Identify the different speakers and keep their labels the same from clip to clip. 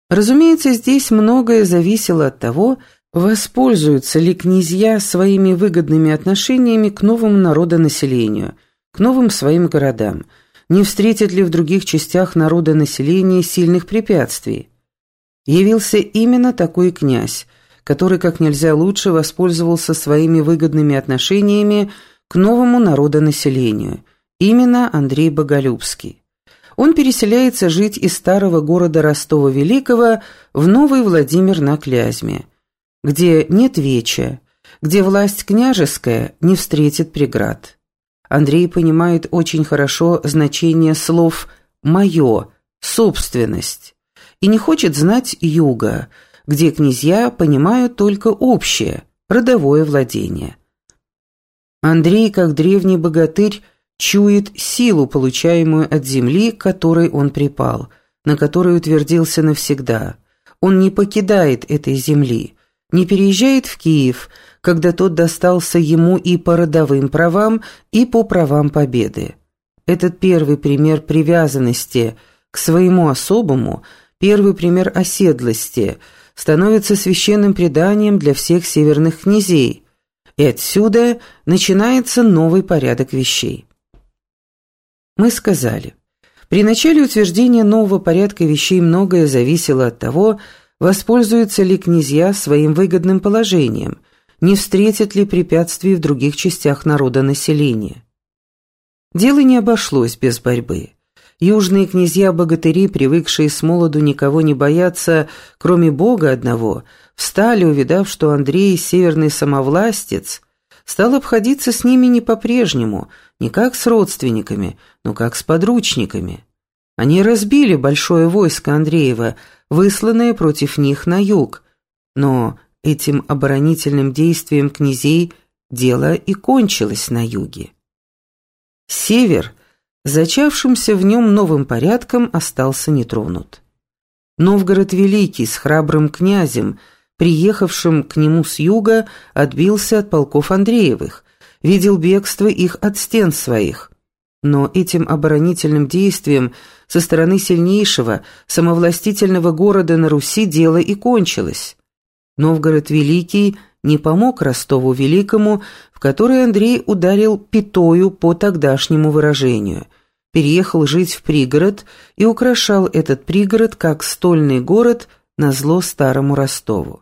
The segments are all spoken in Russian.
Speaker 1: Разумеется, здесь многое зависело от того, воспользуются ли князья своими выгодными отношениями к новому народонаселению, к новым своим городам, не встретят ли в других частях народонаселения сильных препятствий. Явился именно такой князь, который как нельзя лучше воспользовался своими выгодными отношениями к новому народонаселению, именно Андрей Боголюбский. Он переселяется жить из старого города Ростова-Великого в Новый Владимир на Клязьме, где нет веча, где власть княжеская не встретит преград. Андрей понимает очень хорошо значение слов «моё», «собственность» и не хочет знать юга, где князья понимают только общее, родовое владение. Андрей, как древний богатырь, чует силу, получаемую от земли, к которой он припал, на которой утвердился навсегда. Он не покидает этой земли, не переезжает в Киев, когда тот достался ему и по родовым правам, и по правам победы. Этот первый пример привязанности к своему особому, первый пример оседлости становится священным преданием для всех северных князей, и отсюда начинается новый порядок вещей. Мы сказали, при начале утверждения нового порядка вещей многое зависело от того, воспользуются ли князья своим выгодным положением, не встретят ли препятствий в других частях народонаселения. Дело не обошлось без борьбы. Южные князья-богатыри, привыкшие с молоду никого не бояться, кроме Бога одного, встали, увидав, что Андрей, северный самовластец, стал обходиться с ними не по-прежнему, не как с родственниками, но как с подручниками. Они разбили большое войско Андреева, высланное против них на юг, но этим оборонительным действием князей дело и кончилось на юге. Север, зачавшимся в нем новым порядком, остался нетронут. Новгород Великий с храбрым князем, приехавшим к нему с юга, отбился от полков Андреевых, видел бегство их от стен своих. Но этим оборонительным действием со стороны сильнейшего, самовластительного города на Руси дело и кончилось. Новгород Великий не помог Ростову Великому, в который Андрей ударил пятою по тогдашнему выражению, переехал жить в пригород и украшал этот пригород как стольный город назло старому Ростову.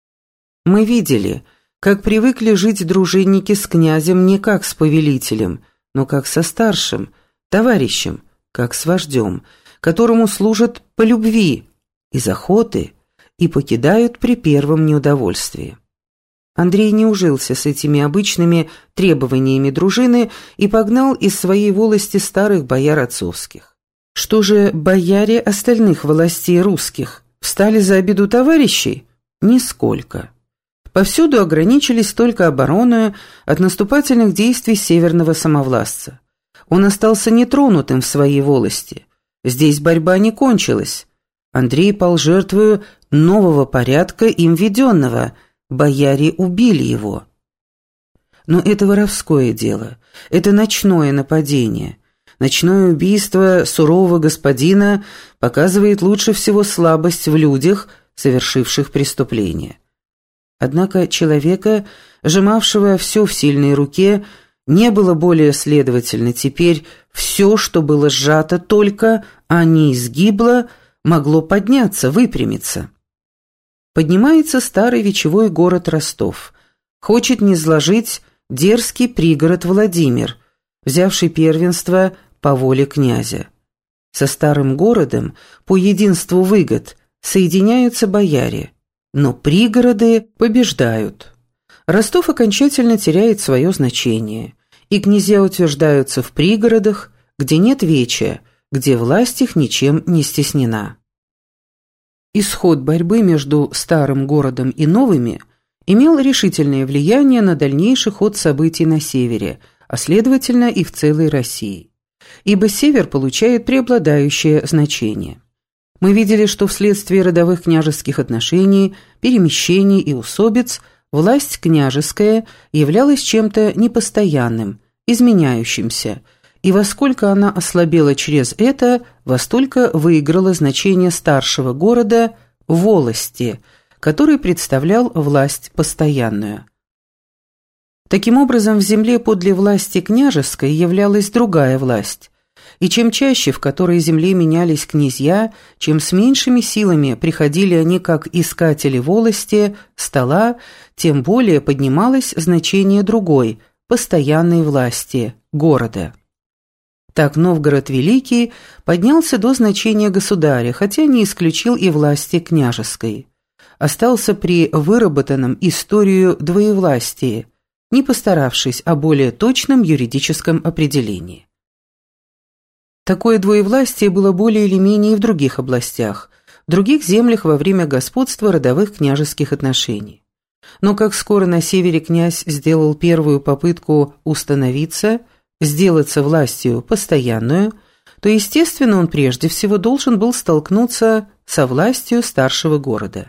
Speaker 1: Мы видели, как привыкли жить дружинники с князем не как с повелителем, но как со старшим, товарищем, как с вождем, которому служат по любви, из охоты и покидают при первом неудовольствии. Андрей не ужился с этими обычными требованиями дружины и погнал из своей волости старых бояр отцовских. Что же бояре остальных властей русских? Встали за обиду товарищей? Нисколько. Повсюду ограничились только обороною от наступательных действий северного самовластца. Он остался нетронутым в своей волости. Здесь борьба не кончилась. Андрей пал жертвою нового порядка, им введенного. Бояре убили его. Но это воровское дело, это ночное нападение. Ночное убийство сурового господина показывает лучше всего слабость в людях, совершивших преступление. Однако человека, сжимавшего все в сильной руке, не было более следовательно. Теперь все, что было сжато только, а не изгибло, могло подняться, выпрямиться. Поднимается старый вечевой город Ростов. Хочет низложить дерзкий пригород Владимир, взявший первенство по воле князя. Со старым городом по единству выгод соединяются бояре, но пригороды побеждают. Ростов окончательно теряет свое значение, и князья утверждаются в пригородах, где нет веча, где власть их ничем не стеснена. Исход борьбы между старым городом и новыми имел решительное влияние на дальнейший ход событий на севере, а следовательно и в целой России. Ибо север получает преобладающее значение. Мы видели, что вследствие родовых княжеских отношений, перемещений и усобиц власть княжеская являлась чем-то непостоянным, изменяющимся, и во сколько она ослабела через это, во столько выиграло значение старшего города волости, который представлял власть постоянную. Таким образом, в земле подле власти княжеской являлась другая власть, и чем чаще в которой земле менялись князья, чем с меньшими силами приходили они как искатели волости, стола, тем более поднималось значение другой, постоянной власти, города. Так Новгород Великий поднялся до значения государя, хотя не исключил и власти княжеской. Остался при выработанном историю двоевластии, не постаравшись о более точном юридическом определении. Такое двоевластие было более или менее и в других областях, в других землях во время господства родовых княжеских отношений. Но как скоро на севере князь сделал первую попытку установиться, сделаться властью постоянную, то, естественно, он прежде всего должен был столкнуться со властью старшего города.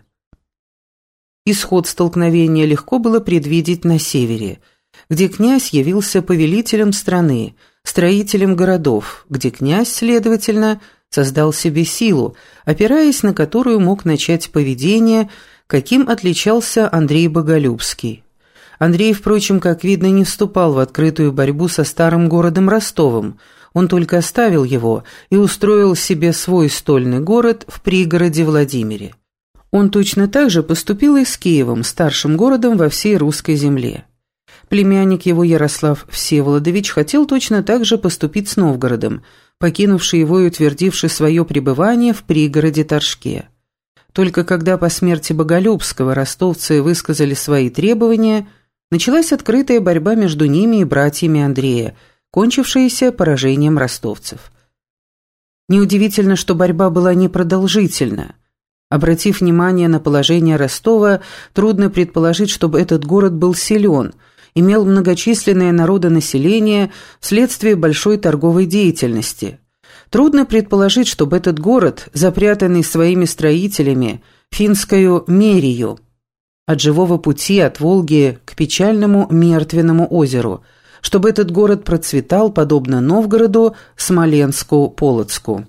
Speaker 1: Исход столкновения легко было предвидеть на севере, где князь явился повелителем страны, строителем городов, где князь, следовательно, создал себе силу, опираясь на которую мог начать поведение, каким отличался Андрей Боголюбский. Андрей, впрочем, как видно, не вступал в открытую борьбу со старым городом Ростовом, он только оставил его и устроил себе свой стольный город в пригороде Владимире. Он точно так же поступил и с Киевом, старшим городом во всей русской земле. Племянник его Ярослав Всеволодович хотел точно так же поступить с Новгородом, покинувший его и утвердивший свое пребывание в пригороде Торжке. Только когда по смерти Боголюбского ростовцы высказали свои требования, началась открытая борьба между ними и братьями Андрея, кончившаяся поражением ростовцев. Неудивительно, что борьба была непродолжительна. Обратив внимание на положение Ростова, трудно предположить, чтобы этот город был силен, имел многочисленное народонаселение вследствие большой торговой деятельности. Трудно предположить, чтобы этот город, запрятанный своими строителями, финскою Мерию, от живого пути от Волги к печальному Мертвенному озеру, чтобы этот город процветал, подобно Новгороду, Смоленску, Полоцку.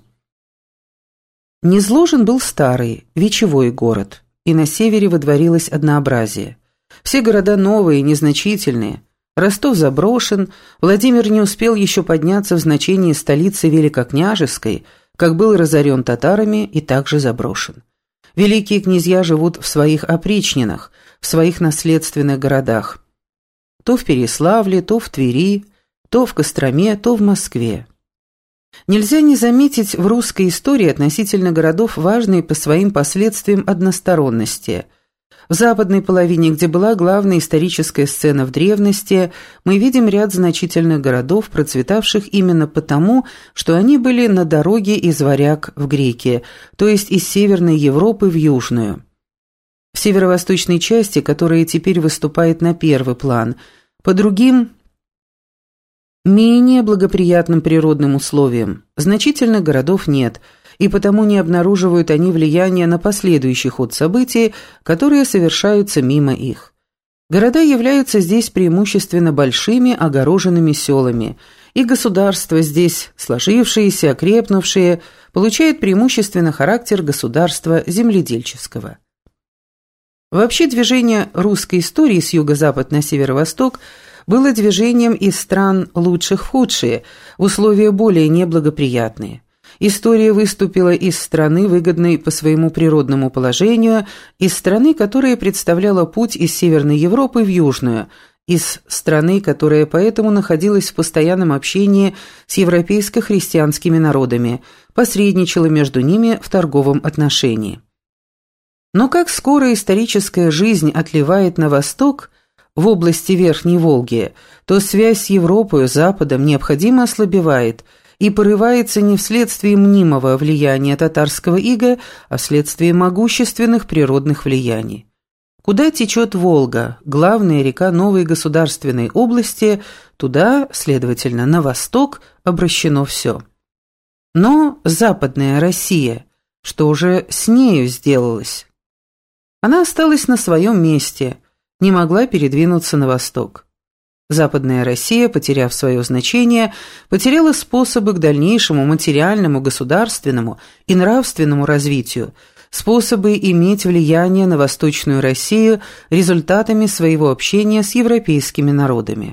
Speaker 1: Низложен был старый, вечевой город, и на севере водворилось однообразие. Все города новые, незначительные. Ростов заброшен, Владимир не успел еще подняться в значении столицы Великокняжеской, как был разорен татарами и также заброшен. Великие князья живут в своих опричнинах, в своих наследственных городах. То в Переславле, то в Твери, то в Костроме, то в Москве. Нельзя не заметить в русской истории относительно городов важной по своим последствиям односторонности. В западной половине, где была главная историческая сцена в древности, мы видим ряд значительных городов, процветавших именно потому, что они были на дороге из Варяг в Греки, то есть из Северной Европы в Южную. В северо-восточной части, которая теперь выступает на первый план, по другим менее благоприятным природным условиям значительных городов нет, и потому не обнаруживают они влияния на последующий ход событий, которые совершаются мимо их. Города являются здесь преимущественно большими огороженными селами, и государства здесь, сложившиеся, окрепнувшие, получают преимущественно характер государства земледельческого. Вообще движение русской истории с юго-запад на северо-восток было движением из стран лучших в худшие, в условия более неблагоприятные. История выступила из страны, выгодной по своему природному положению, из страны, которая представляла путь из Северной Европы в Южную, из страны, которая поэтому находилась в постоянном общении с европейско-христианскими народами, посредничала между ними в торговом отношении. Но как скоро историческая жизнь отливает на восток, в области Верхней Волги, то связь с Европой, Западом необходимо ослабевает и порывается не вследствие мнимого влияния татарского ига, а вследствие могущественных природных влияний. Куда течет Волга, главная река новой государственной области, туда, следовательно, на восток обращено все. Но Западная Россия, что же с нею сделалось? Она осталась на своем месте, не могла передвинуться на восток. Западная Россия, потеряв свое значение, потеряла способы к дальнейшему материальному, государственному и нравственному развитию, способы иметь влияние на Восточную Россию результатами своего общения с европейскими народами.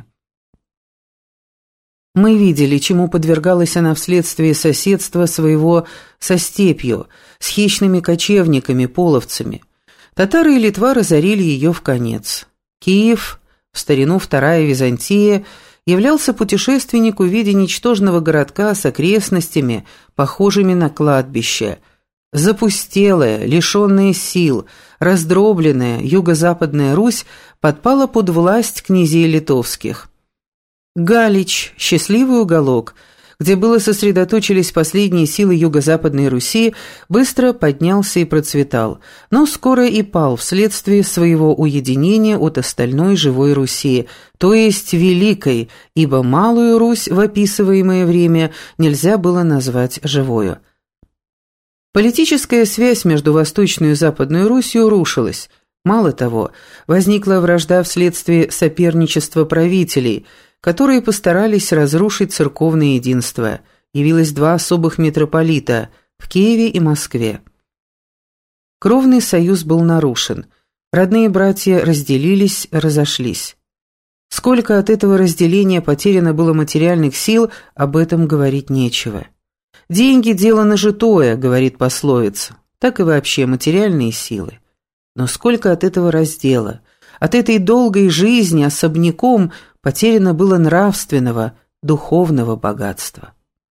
Speaker 1: Мы видели, чему подвергалась она вследствие соседства своего со степью, с хищными кочевниками, половцами. Татары и Литва разорили ее вконец. Киев, в старину Вторая Византия, являлся путешественнику в виде ничтожного городка с окрестностями, похожими на кладбище. Запустелая, лишенная сил, раздробленная юго-западная Русь подпала под власть князей литовских. Галич, счастливый уголок, где было сосредоточились последние силы юго-западной Руси, быстро поднялся и процветал, но скоро и пал вследствие своего уединения от остальной живой Руси, то есть Великой, ибо Малую Русь в описываемое время нельзя было назвать живою. Политическая связь между Восточной и Западной Русью рушилась. Мало того, возникла вражда вследствие соперничества правителей – которые постарались разрушить церковное единство. Явилось два особых митрополита в Киеве и Москве. Кровный союз был нарушен. Родные братья разделились, разошлись. Сколько от этого разделения потеряно было материальных сил, об этом говорить нечего. «Деньги – дело нажитое», – говорит пословица. Так и вообще материальные силы. Но сколько от этого раздела, от этой долгой жизни особняком – потеряно было нравственного, духовного богатства.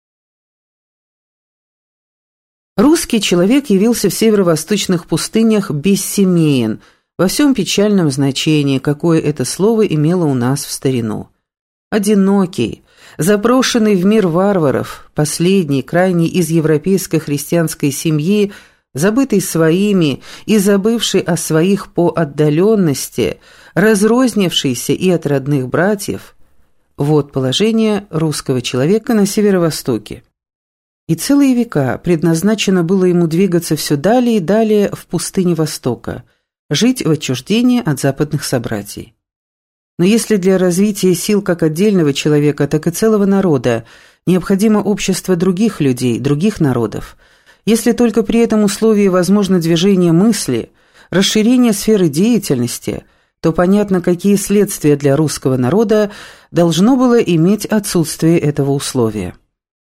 Speaker 1: Русский человек явился в северо-восточных пустынях бессемеен, во всем печальном значении, какое это слово имело у нас в старину. Одинокий, заброшенный в мир варваров, последний, крайний из европейской христианской семьи, забытый своими и забывший о своих по отдаленности, разрознившийся и от родных братьев, вот положение русского человека на северо-востоке. И целые века предназначено было ему двигаться все далее и далее в пустыне Востока, жить в отчуждении от западных собратьей. Но если для развития сил как отдельного человека, так и целого народа необходимо общество других людей, других народов, если только при этом условии возможно движение мысли, расширение сферы деятельности, то понятно, какие следствия для русского народа должно было иметь отсутствие этого условия.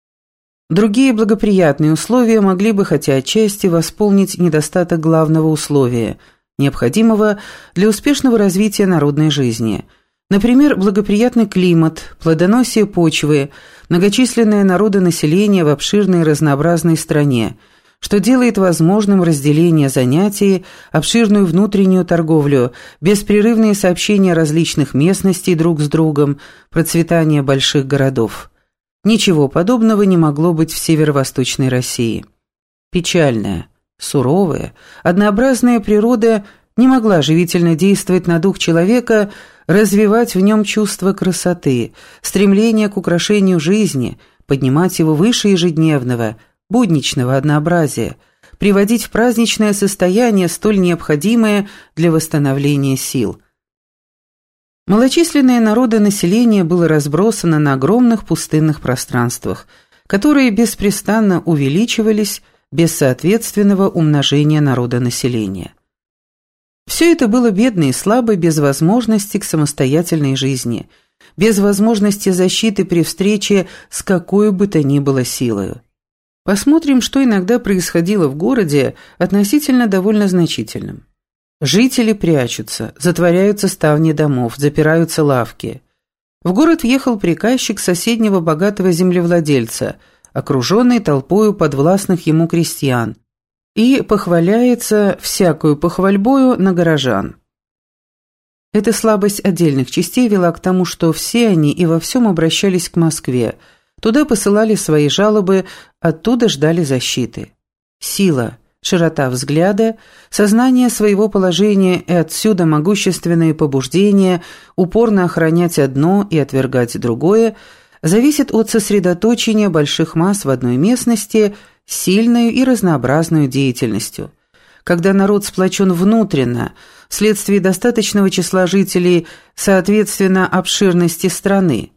Speaker 1: Другие благоприятные условия могли бы хотя отчасти восполнить недостаток главного условия, необходимого для успешного развития народной жизни. Например, благоприятный климат, плодоносие почвы, многочисленное народонаселение в обширной и разнообразной стране, что делает возможным разделение занятий, обширную внутреннюю торговлю, беспрерывные сообщения различных местностей друг с другом, процветание больших городов. Ничего подобного не могло быть в северо-восточной России. Печальная, суровая, однообразная природа не могла живительно действовать на дух человека, развивать в нем чувство красоты, стремление к украшению жизни, поднимать его выше ежедневного, будничного однообразия, приводить в праздничное состояние, столь необходимое для восстановления сил. Малочисленное народонаселение было разбросано на огромных пустынных пространствах, которые беспрестанно увеличивались без соответственного умножения народонаселения. Все это было бедно и слабо, без возможности к самостоятельной жизни, без возможности защиты при встрече с какой бы то ни было силою. Посмотрим, что иногда происходило в городе относительно довольно значительном. Жители прячутся, затворяются ставни домов, запираются лавки. В город въехал приказчик соседнего богатого землевладельца, окруженный толпою подвластных ему крестьян, и похваляется всякую похвальбою на горожан. Эта слабость отдельных частей вела к тому, что все они и во всем обращались к Москве, туда посылали свои жалобы, оттуда ждали защиты. Сила, широта взгляда, сознание своего положения и отсюда могущественные побуждения упорно охранять одно и отвергать другое зависит от сосредоточения больших масс в одной местности сильной и разнообразной деятельностью. Когда народ сплочен внутренно, вследствие достаточного числа жителей, соответственно обширности страны,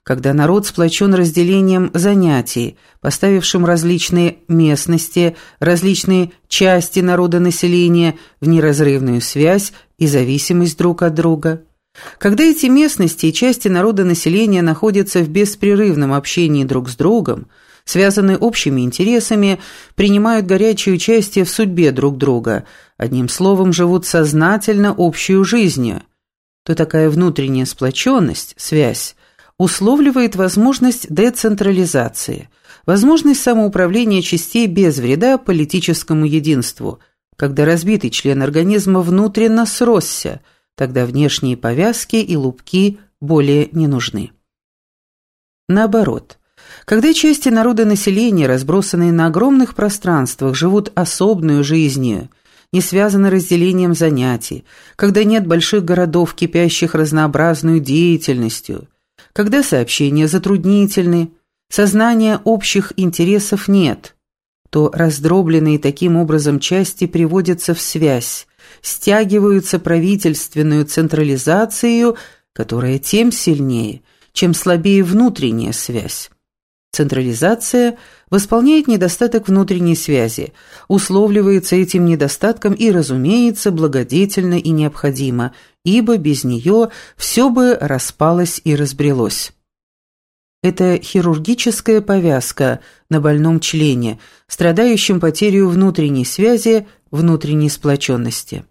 Speaker 1: когда народ сплочен разделением занятий, поставившим различные местности, различные части народонаселения в неразрывную связь и зависимость друг от друга. Когда эти местности и части народонаселения находятся в беспрерывном общении друг с другом, связаны общими интересами, принимают горячее участие в судьбе друг друга, одним словом, живут сознательно общую жизнью, то такая внутренняя сплоченность, связь, условливает возможность децентрализации, возможность самоуправления частей без вреда политическому единству, когда разбитый член организма внутренно сросся, тогда внешние повязки и лупки более не нужны. Наоборот, когда части народонаселения, разбросанные на огромных пространствах, живут особенную жизнью, не связаны разделением занятий, когда нет больших городов, кипящих разнообразной деятельностью, когда сообщения затруднительны, сознания общих интересов нет, то раздробленные таким образом части приводятся в связь, стягиваются правительственную централизацию, которая тем сильнее, чем слабее внутренняя связь. Централизация восполняет недостаток внутренней связи, условливается этим недостатком и, разумеется, благодетельно и необходимо, ибо без нее все бы распалось и разбрелось. Это хирургическая повязка на больном члене, страдающем потерей внутренней связи, внутренней сплоченности.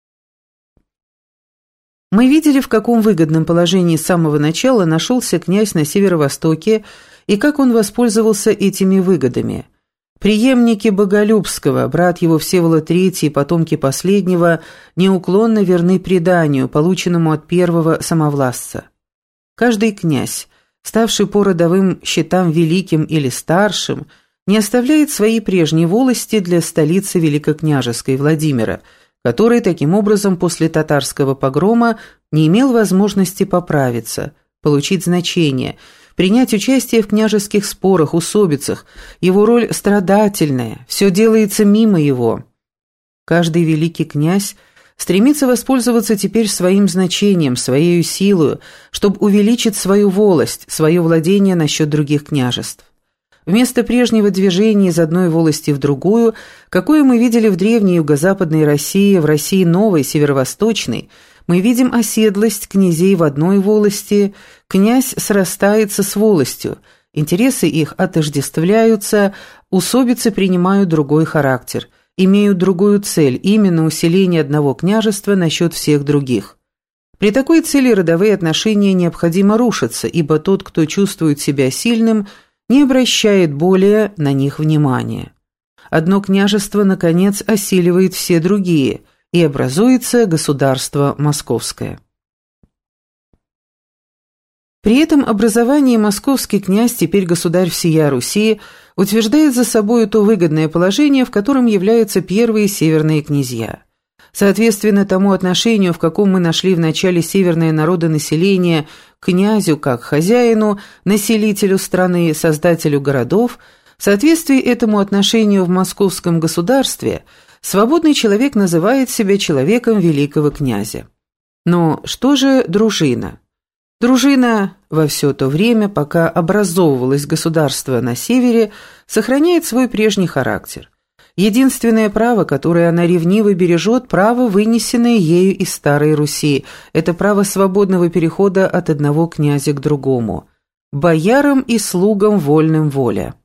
Speaker 1: Мы видели, в каком выгодном положении с самого начала нашелся князь на северо-востоке и как он воспользовался этими выгодами. Преемники Боголюбского, брат его Всеволод III и потомки последнего, неуклонно верны преданию, полученному от первого самовластца. Каждый князь, ставший по родовым счетам великим или старшим, не оставляет своей прежней волости для столицы великокняжеской Владимира, который таким образом после татарского погрома не имел возможности поправиться, получить значение, принять участие в княжеских спорах, усобицах. Его роль страдательная, все делается мимо его. Каждый великий князь стремится воспользоваться теперь своим значением, своей силой, чтобы увеличить свою волость, свое владение насчет других княжеств. Вместо прежнего движения из одной волости в другую, какое мы видели в древней юго-западной России, в России новой, северо-восточной, мы видим оседлость князей в одной волости, князь срастается с волостью, интересы их отождествляются, усобицы принимают другой характер, имеют другую цель, именно усиление одного княжества насчет всех других. При такой цели родовые отношения необходимо рушатся, ибо тот, кто чувствует себя сильным, не обращает более на них внимания. Одно княжество, наконец, осиливает все другие, и образуется государство московское. При этом образовании московский князь, теперь государь всея Руси, утверждает за собой то выгодное положение, в котором являются первые северные князья. Соответственно тому отношению, в каком мы нашли в начале северное народонаселение к князю как хозяину, населителю страны, создателю городов, в соответствии этому отношению в московском государстве свободный человек называет себя человеком великого князя. Но что же дружина? Дружина во все то время, пока образовывалось государство на севере, сохраняет свой прежний характер. Единственное право, которое она ревниво бережет, право, вынесенное ею из Старой Руси, это право свободного перехода от одного князя к другому. Боярам и слугам вольным воля.